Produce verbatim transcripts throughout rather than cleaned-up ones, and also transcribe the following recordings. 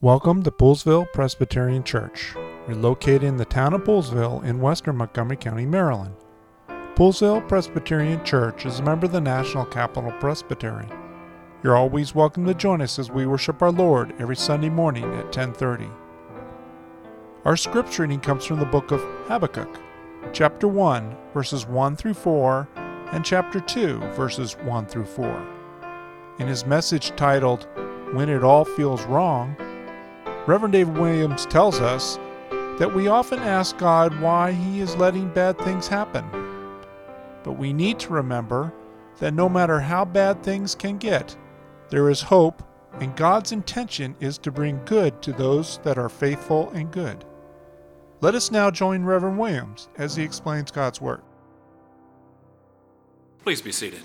Welcome to Poolesville Presbyterian Church. We're located in the town of Poolesville in western Montgomery County, Maryland. Poolesville Presbyterian Church is a member of the National Capital Presbytery. You're always welcome to join us as we worship our Lord every Sunday morning at ten thirty. Our scripture reading comes from the book of Habakkuk, chapter one, verses one through four, and chapter two, verses one through four. In his message titled, When It All Feels Wrong, Reverend David Williams tells us that we often ask God why He is letting bad things happen. But we need to remember that no matter how bad things can get, there is hope, and God's intention is to bring good to those that are faithful and good. Let us now join Reverend Williams as he explains God's Word. Please be seated.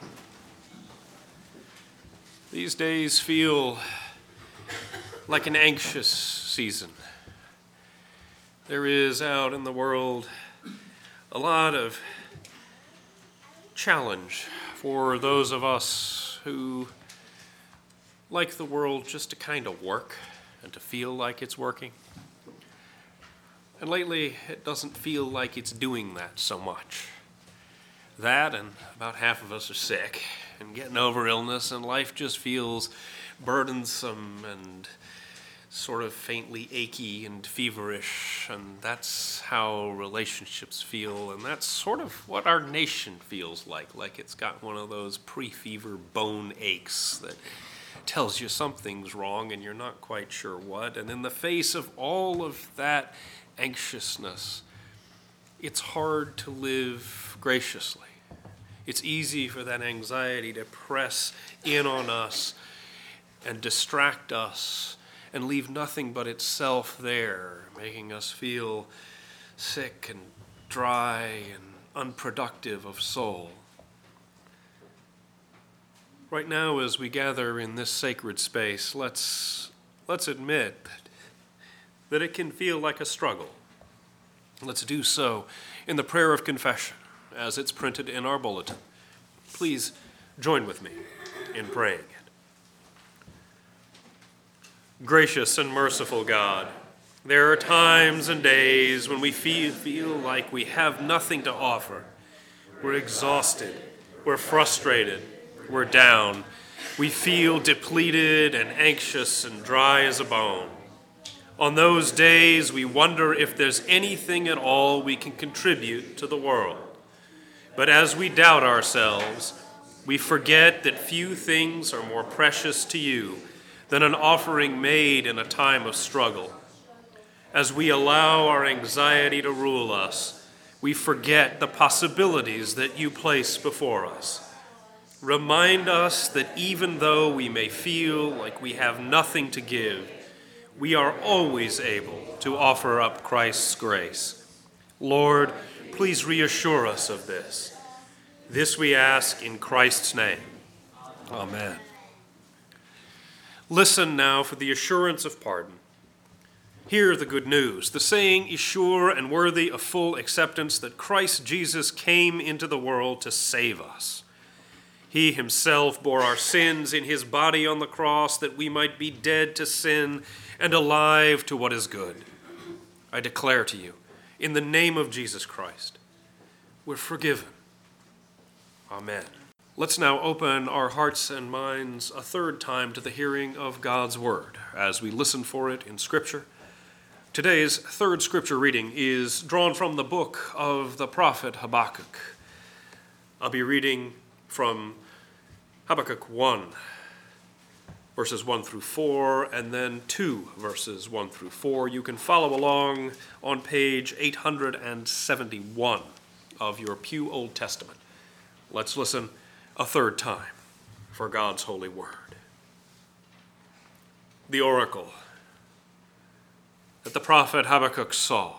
These days feel like an anxious season. There is out in the world a lot of challenge for those of us who like the world just to kind of work and to feel like it's working. And lately, it doesn't feel like it's doing that so much. That and about half of us are sick and getting over illness, and life just feels burdensome and sort of faintly achy and feverish, and that's how relationships feel, and that's sort of what our nation feels like, like it's got one of those pre-fever bone aches that tells you something's wrong and you're not quite sure what. And in the face of all of that anxiousness, it's hard to live graciously. It's easy for that anxiety to press in on us and distract us and leave nothing but itself there, making us feel sick and dry and unproductive of soul. Right now, as we gather in this sacred space, let's let's admit that, that it can feel like a struggle. Let's do so in the prayer of confession, as it's printed in our bulletin. Please join with me in praying it. Gracious and merciful God, there are times and days when we feel, feel like we have nothing to offer. We're exhausted, we're frustrated, we're down. We feel depleted and anxious and dry as a bone. On those days, we wonder if there's anything at all we can contribute to the world. But as we doubt ourselves, we forget that few things are more precious to you than an offering made in a time of struggle. As we allow our anxiety to rule us, we forget the possibilities that you place before us. Remind us that even though we may feel like we have nothing to give, we are always able to offer up Christ's grace. Lord, please reassure us of this. This we ask in Christ's name. Amen. Listen now for the assurance of pardon. Hear the good news. The saying is sure and worthy of full acceptance that Christ Jesus came into the world to save us. He himself bore our sins in his body on the cross that we might be dead to sin and alive to what is good. I declare to you, in the name of Jesus Christ, we're forgiven. Amen. Let's now open our hearts and minds a third time to the hearing of God's Word as we listen for it in Scripture. Today's third Scripture reading is drawn from the book of the prophet Habakkuk. I'll be reading from Habakkuk one, verses one through four, and then two verses one through four. You can follow along on page eight hundred seventy-one of your Pew Old Testament. Let's listen a third time for God's holy word. The oracle that the prophet Habakkuk saw.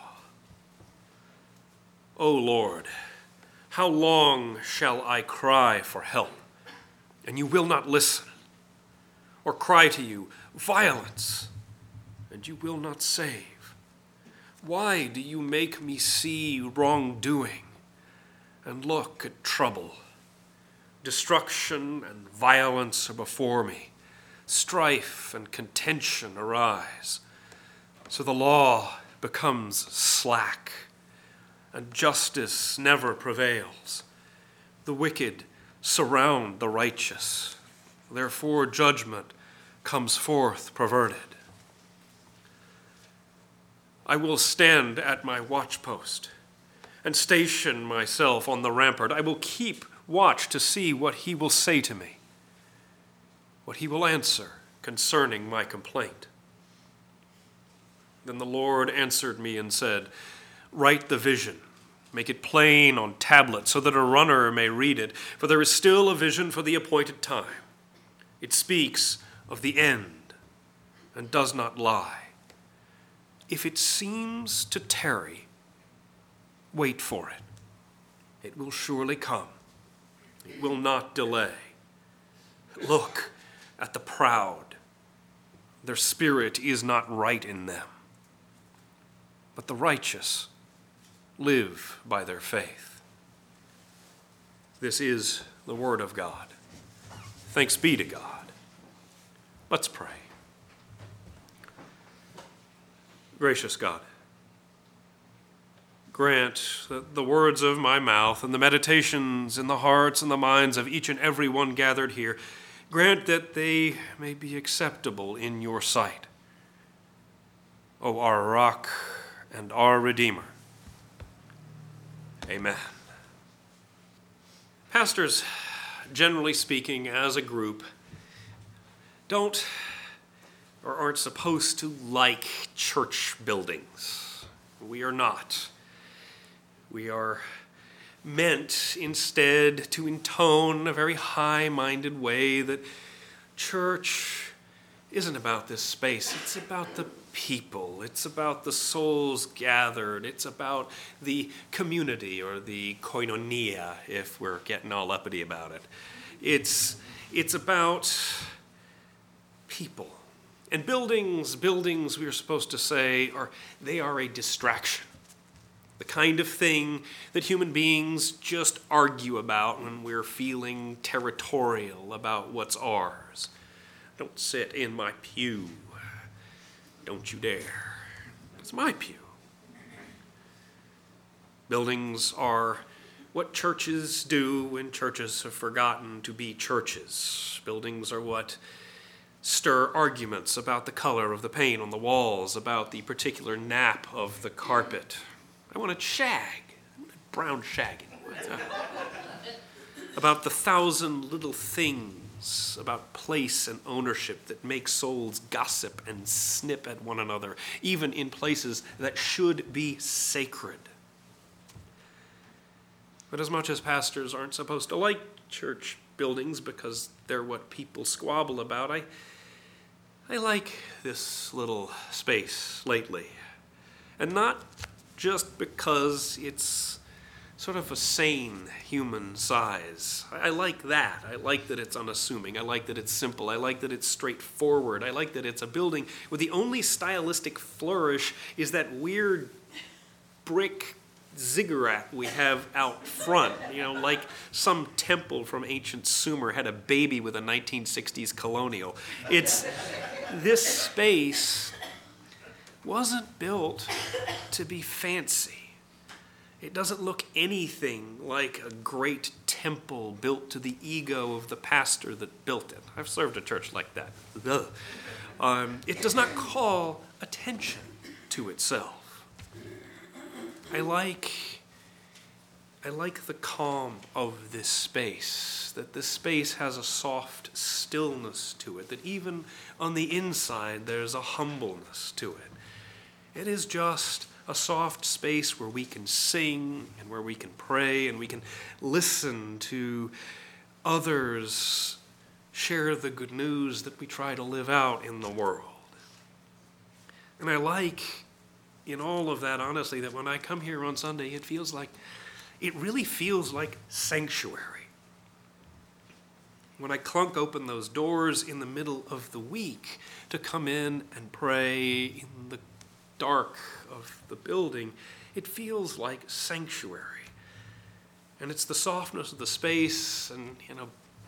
O Lord, how long shall I cry for help, and you will not listen? Or cry to you, violence, and you will not save? Why do you make me see wrongdoing and look at trouble? Destruction and violence are before me. strife and contention arise. So the law becomes slack, and justice never prevails. The wicked surround the righteous. Therefore judgment comes forth perverted. I will stand at my watchpost and station myself on the rampart. I will keep watch to see what he will say to me, what he will answer concerning my complaint. Then the Lord answered me and said, write the vision, make it plain on tablets so that a runner may read it, for there is still a vision for the appointed time. It speaks of the end and does not lie. If it seems to tarry, wait for it. It will surely come. It will not delay. Look at the proud. Their spirit is not right in them. But the righteous live by their faith. This is the word of God. Thanks be to God. Let's pray. Gracious God, grant that the words of my mouth and the meditations in the hearts and the minds of each and every one gathered here, grant that they may be acceptable in your sight, O our rock and our Redeemer. Amen. Pastors, generally speaking, as a group, don't or aren't supposed to like church buildings. We are not. We are meant instead to intone a very high-minded way that church isn't about this space. It's about the people. It's about the souls gathered. It's about the community, or the koinonia, if we're getting all uppity about it. It's, it's about people. And buildings, buildings, we are supposed to say, are they are a distraction. The kind of thing that human beings just argue about when we're feeling territorial about what's ours. Don't sit in my pew. Don't you dare. It's my pew. Buildings are what churches do when churches have forgotten to be churches. Buildings are what stir arguments about the color of the paint on the walls, about the particular nap of the carpet. I want a shag, I want a brown shag anyway. About the thousand little things about place and ownership that make souls gossip and snip at one another, even in places that should be sacred. But as much as pastors aren't supposed to like church buildings because they're what people squabble about, I I like this little space lately. And not just because it's sort of a sane human size. I like that. I like that it's unassuming. I like that it's simple. I like that it's straightforward. I like that it's a building where the only stylistic flourish is that weird brick ziggurat we have out front, you know, like some temple from ancient Sumer had a baby with a nineteen sixties colonial. It's, this space wasn't built to be fancy. It doesn't look anything like a great temple built to the ego of the pastor that built it. I've served a church like that. Ugh. Um, it does not call attention to itself. I like, I like the calm of this space, that this space has a soft stillness to it, that even on the inside there's a humbleness to it. It is just a soft space where we can sing and where we can pray and we can listen to others share the good news that we try to live out in the world. And I like in all of that, honestly, that when I come here on Sunday, it feels like, it really feels like sanctuary. When I clunk open those doors in the middle of the week to come in and pray in the dark of the building, it feels like sanctuary. And it's the softness of the space and, you know,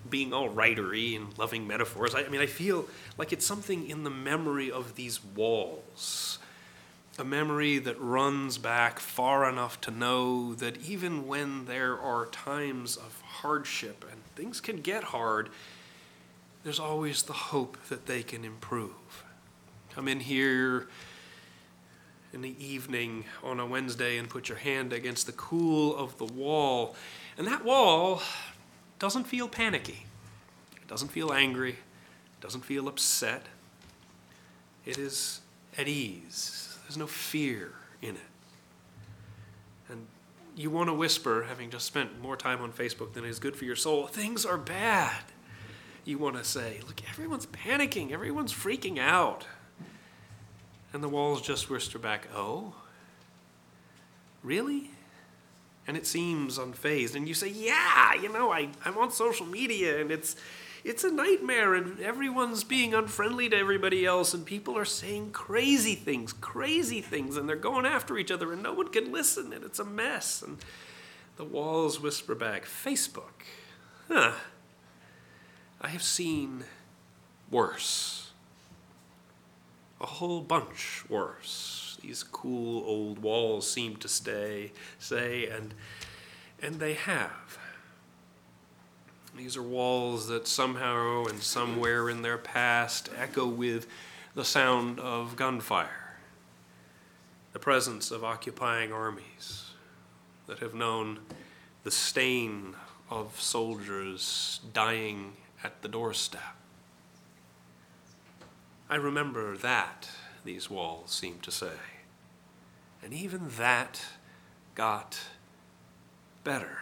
being all writery and loving metaphors. I, I mean, I feel like it's something in the memory of these walls, a memory that runs back far enough to know that even when there are times of hardship and things can get hard, there's always the hope that they can improve. Come in here in the evening on a Wednesday and put your hand against the cool of the wall, and that wall doesn't feel panicky. It doesn't feel angry. It doesn't feel upset. It is at ease. There's no fear in it. And you want to whisper, having just spent more time on Facebook than is good for your soul, things are bad. You want to say, look, everyone's panicking. Everyone's freaking out. And the walls just whisper back, oh, really? And it seems unfazed. And you say, yeah, you know, I, I'm on social media and it's it's a nightmare and everyone's being unfriendly to everybody else and people are saying crazy things, crazy things, and they're going after each other and no one can listen and it's a mess. And the walls whisper back, Facebook, huh, I have seen worse. A whole bunch worse. These cool old walls seem to stay, say, and and they have. These are walls that somehow and somewhere in their past echo with the sound of gunfire, the presence of occupying armies that have known the stain of soldiers dying at the doorstep. I remember that, these walls seem to say. And even that got better.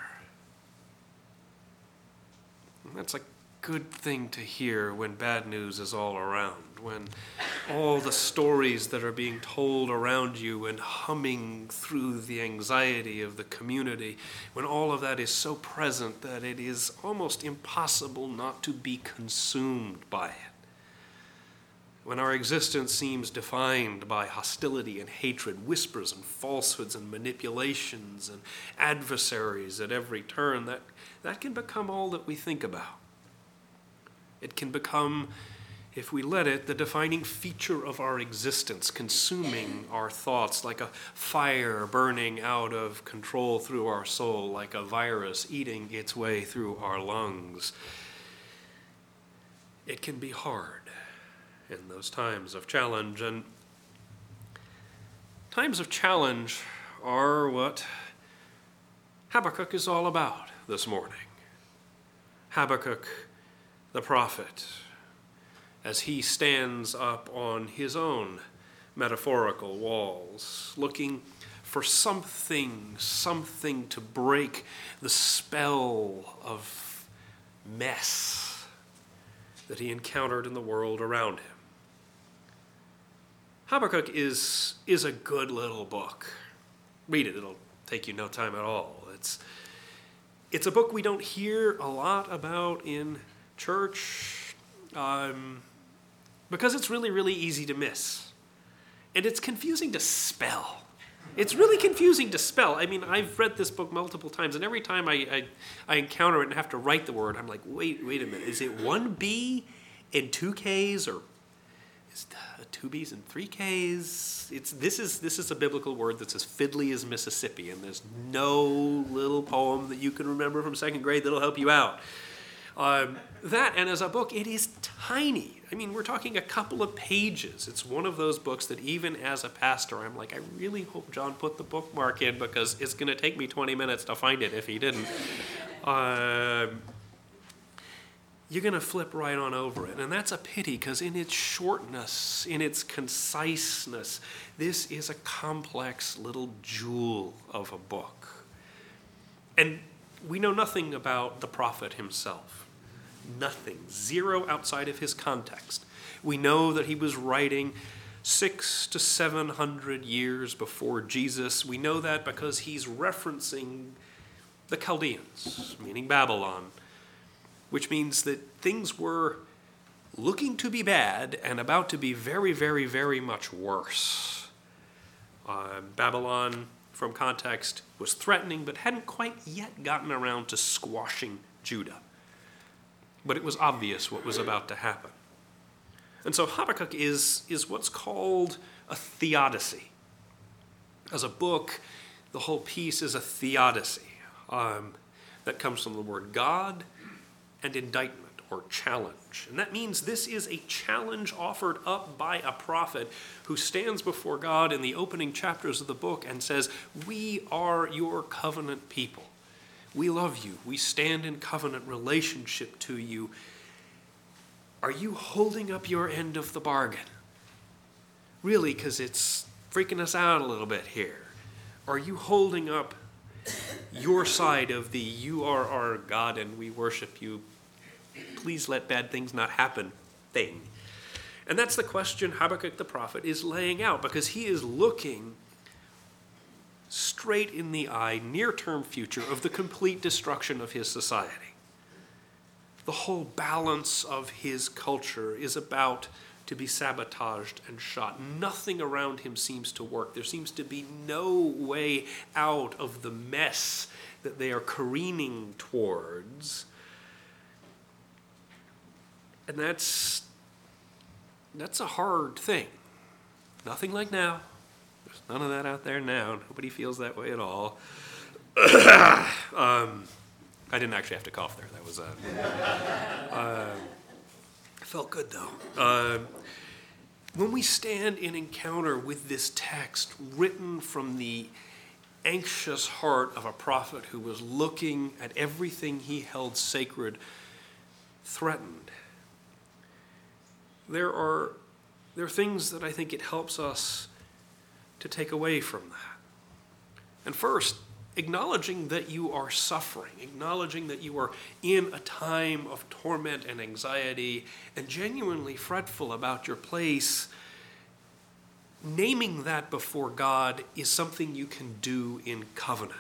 And that's a good thing to hear when bad news is all around, when all the stories that are being told around you and humming through the anxiety of the community, when all of that is so present that it is almost impossible not to be consumed by it. When our existence seems defined by hostility and hatred, whispers and falsehoods and manipulations and adversaries at every turn, that, that can become all that we think about. It can become, if we let it, the defining feature of our existence, consuming our thoughts like a fire burning out of control through our soul, like a virus eating its way through our lungs. It can be hard in those times of challenge, and times of challenge are what Habakkuk is all about this morning. Habakkuk, the prophet, as he stands up on his own metaphorical walls, looking for something, something to break the spell of mess that he encountered in the world around him. Habakkuk is, is a good little book. Read it, it'll take you no time at all. It's, it's a book we don't hear a lot about in church um, because it's really, really easy to miss. And it's confusing to spell. It's really confusing to spell. I mean, I've read this book multiple times, and every time I, I, I encounter it and have to write the word, I'm like, wait, wait a minute. Is it one B and two Ks, or is it two B's and three Ks? It's this is this is a biblical word that's as fiddly as Mississippi, and there's no little poem that you can remember from second grade that'll help you out. Um, that, and as a book, it is tiny. I mean, we're talking a couple of pages. It's one of those books that even as a pastor, I'm like, I really hope John put the bookmark in because it's going to take me twenty minutes to find it if he didn't. Um, you're going to flip right on over it. And that's a pity because in its shortness, in its conciseness, this is a complex little jewel of a book. And we know nothing about the prophet himself. Nothing. Zero outside of his context. We know that he was writing six to seven hundred years before Jesus. We know that because he's referencing the Chaldeans, meaning Babylon, which means that things were looking to be bad and about to be very, very, very much worse. Uh, Babylon, from context, was threatening but hadn't quite yet gotten around to squashing Judah. but it was obvious what was about to happen. And so Habakkuk is, is what's called a theodicy. As a book, the whole piece is a theodicy um, that comes from the word God and indictment or challenge. And that means this is a challenge offered up by a prophet who stands before God in the opening chapters of the book and says, "We are your covenant people. We love you. We stand in covenant relationship to you. Are you holding up your end of the bargain? Really, because it's freaking us out a little bit here. Are you holding up your side of the you are our God and we worship you, please let bad things not happen thing?" And that's the question Habakkuk the prophet is laying out, because he is looking straight in the eye, near-term future of the complete destruction of his society. The whole balance of his culture is about to be sabotaged and shot. Nothing around him seems to work. There seems to be no way out of the mess that they are careening towards. And that's that's a hard thing. Nothing like now. There's none of that out there now. Nobody feels that way at all. um, I didn't actually have to cough there. That was uh, uh, felt good though. Uh, when we stand in encounter with this text written from the anxious heart of a prophet who was looking at everything he held sacred threatened, there are there are things that I think it helps us to take away from that. And first, acknowledging that you are suffering, acknowledging that you are in a time of torment and anxiety and genuinely fretful about your place, naming that before God is something you can do in covenant.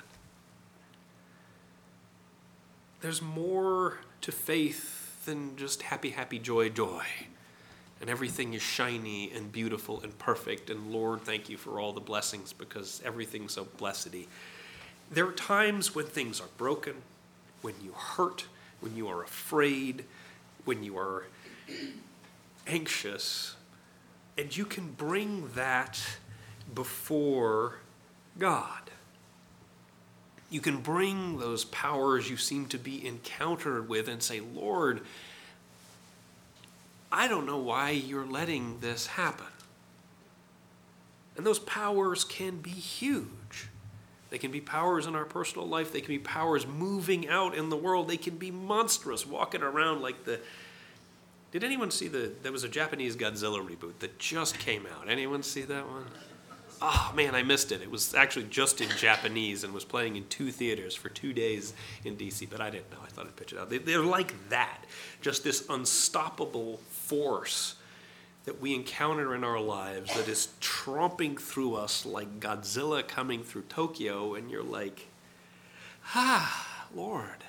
There's more to faith than just happy, happy, joy, joy. And everything is shiny and beautiful and perfect, and Lord, thank you for all the blessings because everything's so blessedy. There are times when things are broken, when you hurt, when you are afraid, when you are anxious, and you can bring that before God. You can bring those powers you seem to be encountered with and say, Lord, I don't know why you're letting this happen. And those powers can be huge. They can be powers in our personal life. They can be powers moving out in the world. They can be monstrous, walking around like the... Did anyone see the... There was a Japanese Godzilla reboot that just came out. Anyone see that one? Oh, man, I missed it. It was actually just in Japanese and was playing in two theaters for two days in D C, but I didn't know. I thought I'd pitch it out. They, they're like that. Just this unstoppable force that we encounter in our lives that is tromping through us like Godzilla coming through Tokyo, and you're like, ah, Lord,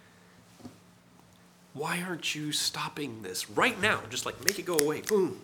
why aren't you stopping this right now? Just like make it go away, boom.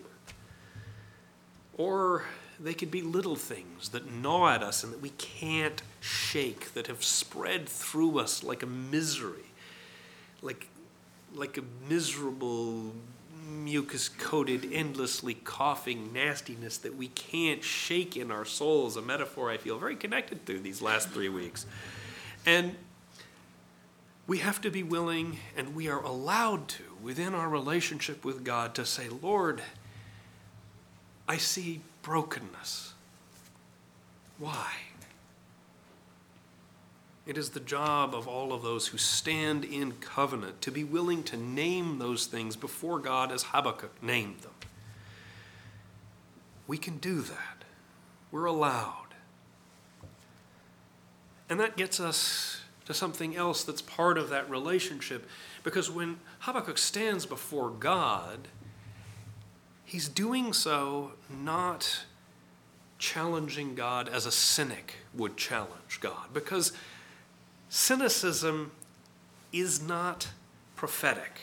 Or they could be little things that gnaw at us and that we can't shake, that have spread through us like a misery, like, like a miserable mucus-coated, endlessly coughing nastiness that we can't shake in our souls, a metaphor I feel very connected to these last three weeks. And we have to be willing, and we are allowed to, within our relationship with God, to say, Lord, I see brokenness. Why? It is the job of all of those who stand in covenant to be willing to name those things before God as Habakkuk named them. We can do that. We're allowed. And that gets us to something else that's part of that relationship, because when Habakkuk stands before God, he's doing so not challenging God as a cynic would challenge God, because cynicism is not prophetic.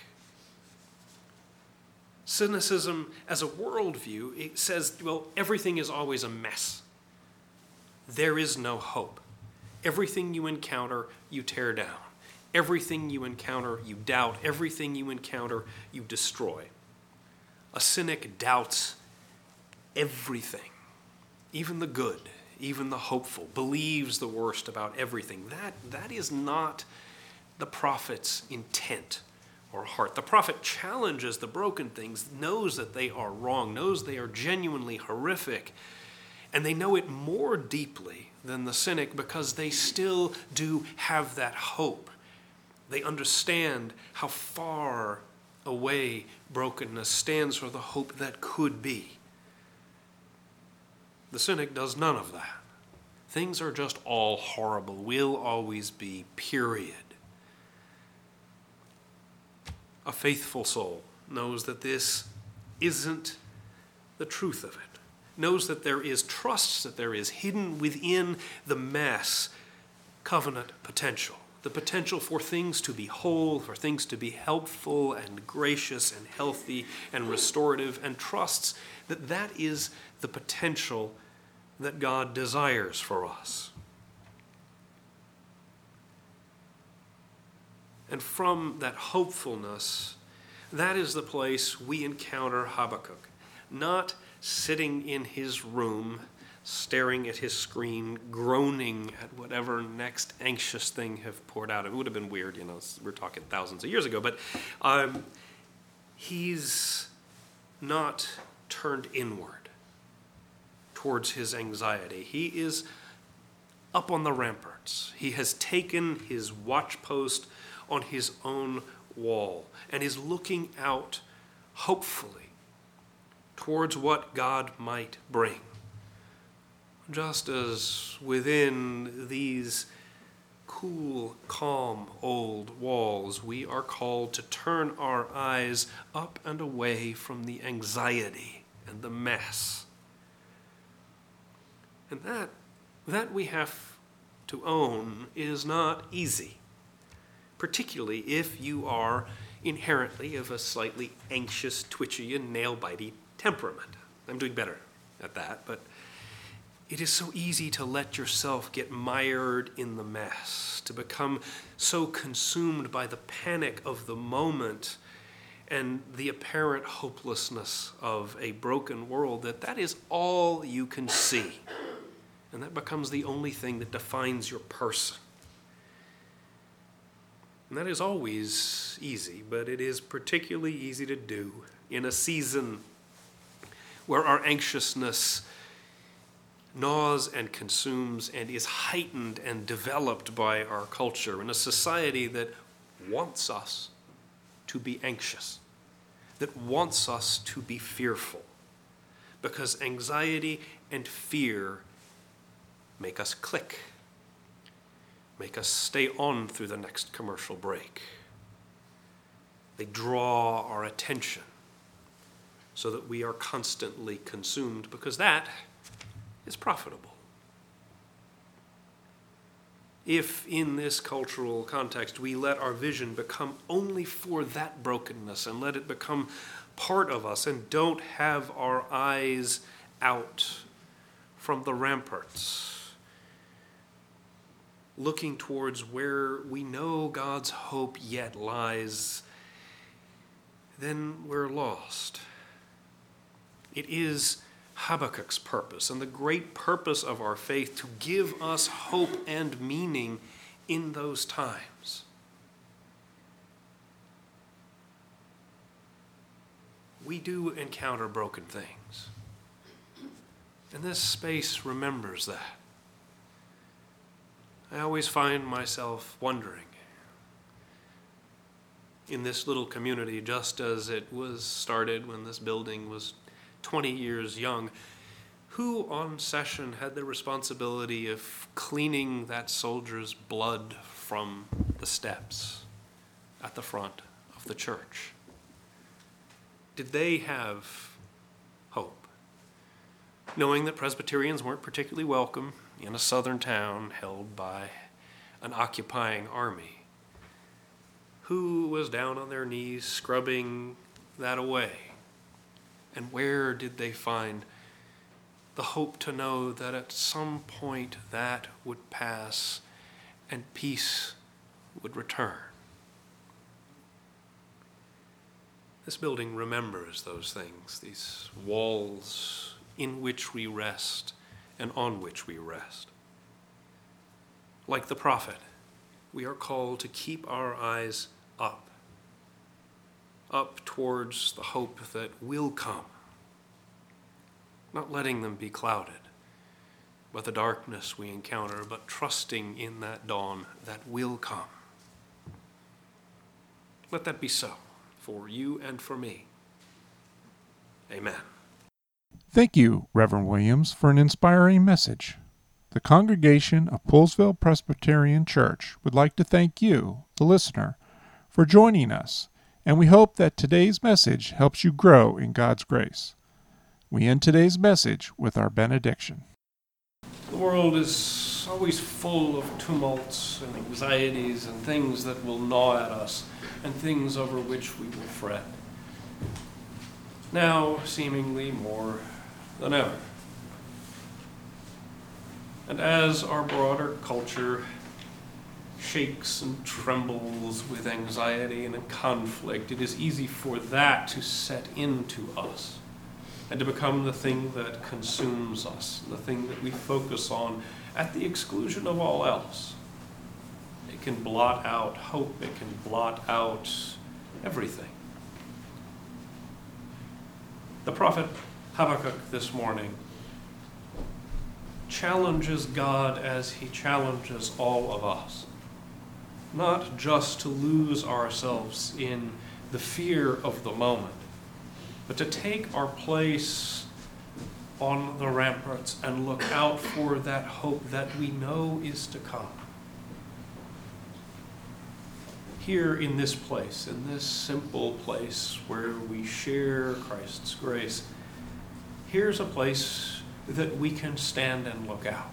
Cynicism as a worldview, it says, well, everything is always a mess. There is no hope. Everything you encounter, you tear down. Everything you encounter, you doubt. Everything you encounter, you destroy. A cynic doubts everything, even the good, even the hopeful, believes the worst about everything. That, that is not the prophet's intent or heart. The prophet challenges the broken things, knows that they are wrong, knows they are genuinely horrific, and they know it more deeply than the cynic because they still do have that hope. They understand how far away brokenness stands for the hope that could be. The cynic does none of that. Things are just all horrible, will always be, period. A faithful soul knows that this isn't the truth of it, knows that there is, trusts that there is hidden within the mess covenant potential, the potential for things to be whole, for things to be helpful and gracious and healthy and restorative, and trusts that that is the potential that God desires for us. And from that hopefulness, that is the place we encounter Habakkuk, not sitting in his room, staring at his screen, groaning at whatever next anxious thing have poured out. It would have been weird, you know, we're talking thousands of years ago, but um, he's not turned inward towards his anxiety. He is up on the ramparts. He has taken his watch post on his own wall and is looking out hopefully towards what God might bring. Just as within these cool, calm old walls, we are called to turn our eyes up and away from the anxiety and the mess. And that, that we have to own is not easy, particularly if you are inherently of a slightly anxious, twitchy, and nail-bitey temperament. I'm doing better at that, but it is so easy to let yourself get mired in the mess, to become so consumed by the panic of the moment and the apparent hopelessness of a broken world that that is all you can see. And that becomes the only thing that defines your person. And that is always easy, but it is particularly easy to do in a season where our anxiousness gnaws and consumes and is heightened and developed by our culture, in a society that wants us to be anxious, that wants us to be fearful, because anxiety and fear make us click, make us stay on through the next commercial break. They draw our attention so that we are constantly consumed, because that is profitable. If in this cultural context we let our vision become only for that brokenness and let it become part of us and don't have our eyes out from the ramparts, looking towards where we know God's hope yet lies, then we're lost. It is Habakkuk's purpose and the great purpose of our faith to give us hope and meaning in those times. We do encounter broken things, and this space remembers that. I always find myself wondering, in this little community, just as it was started when this building was twenty years young, who on session had the responsibility of cleaning that soldier's blood from the steps at the front of the church? Did they have hope, knowing that Presbyterians weren't particularly welcome in a southern town held by an occupying army? Who was down on their knees scrubbing that away? And where did they find the hope to know that at some point that would pass and peace would return. This building remembers those things, these walls in which we rest and on which we rest. Like the prophet, we are called to keep our eyes up, up towards the hope that will come, not letting them be clouded by the darkness we encounter, but trusting in that dawn that will come. Let that be so for you and for me. Amen. Thank you, Reverend Williams, for an inspiring message. The congregation of Poolesville Presbyterian Church would like to thank you, the listener, for joining us, and we hope that today's message helps you grow in God's grace. We end today's message with our benediction. The world is always full of tumults and anxieties and things that will gnaw at us and things over which we will fret. Now, seemingly more than ever. And as our broader culture shakes and trembles with anxiety and conflict, it is easy for that to set into us and to become the thing that consumes us, the thing that we focus on at the exclusion of all else. It can blot out hope, it can blot out everything. The prophet Habakkuk this morning challenges God as he challenges all of us, not just to lose ourselves in the fear of the moment, but to take our place on the ramparts and look out for that hope that we know is to come. Here in this place, in this simple place where we share Christ's grace, here's a place that we can stand and look out.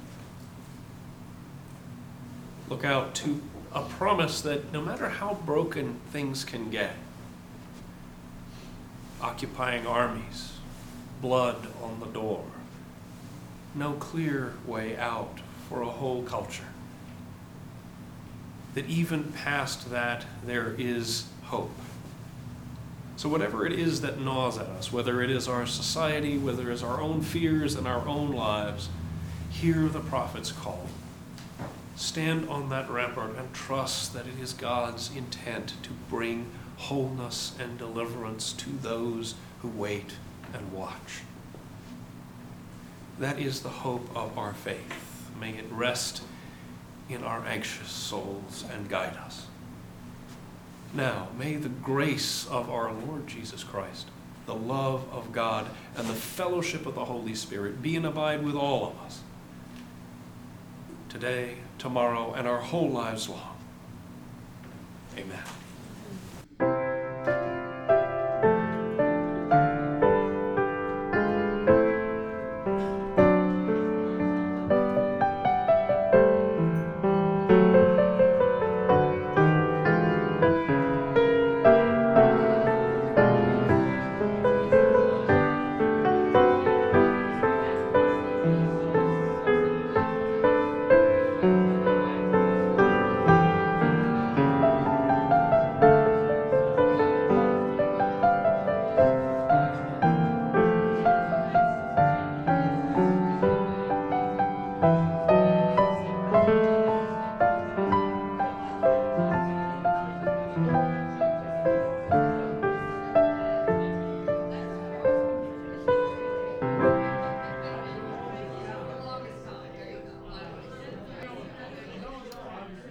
Look out to a promise that no matter how broken things can get, occupying armies, blood on the door, no clear way out for a whole culture, that even past that there is hope. So whatever it is that gnaws at us, whether it is our society, whether it is our own fears and our own lives, hear the prophet's call. Stand on that rampart and trust that it is God's intent to bring wholeness and deliverance to those who wait and watch. That is the hope of our faith. May it rest in our anxious souls and guide us. Now, may the grace of our Lord Jesus Christ, the love of God, and the fellowship of the Holy Spirit be and abide with all of us, today, tomorrow, and our whole lives long. Amen.